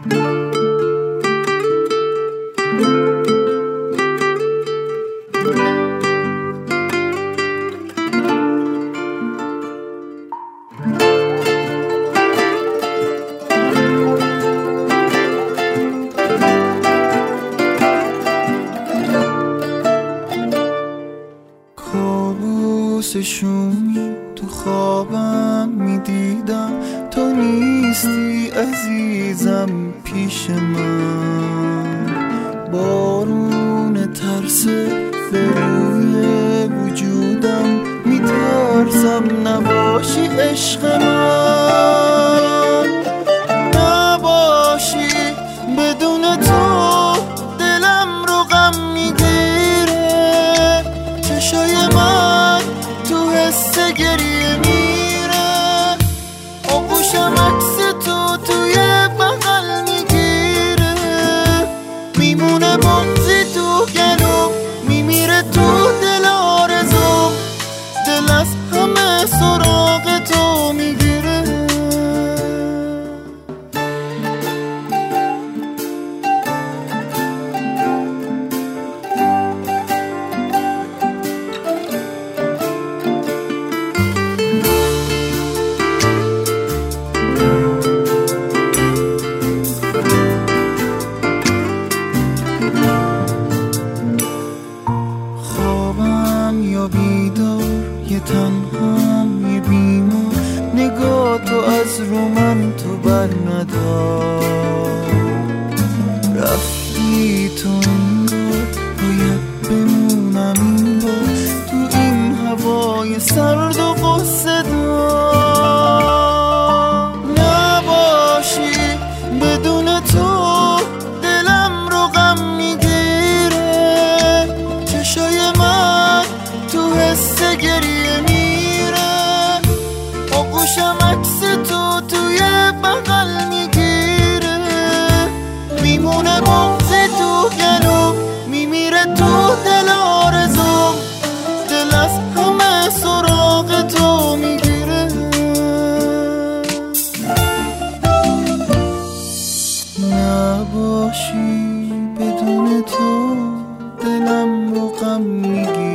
کابوسشون تو خوابم میدیدم، تو نیستی عزیزم پیش من. بارون ترس به روی وجودم، میترسم نباشی عشق من. نباشی بدون تو دلم رو غم میگیره، چشای من تو حس گریه میره، آغوشم عکس تو توی بغل میگیره، میمونه بغضی تو گلوم، میمیره تو دل آرزوم، دل از همه سراغ تو میگیره. یا بیدار، یه تنهام، یه بیمار، نگاه تو از رو من تو بر ندار. رفتی تو انگار باید بمونم این بار، تو این هوای سرد و غصه دار. نباشی بدون تو دلم رو غم میگیره، چشای من تو حس گریه میره، آغوشم عکس تو توی بغل میگیره، میمونه بغضی تو گلوم، میمیره تو دل آرزوم، دل از همه سراغ تو میگیره. نباشی بدون تو دلم رو غم میگیره.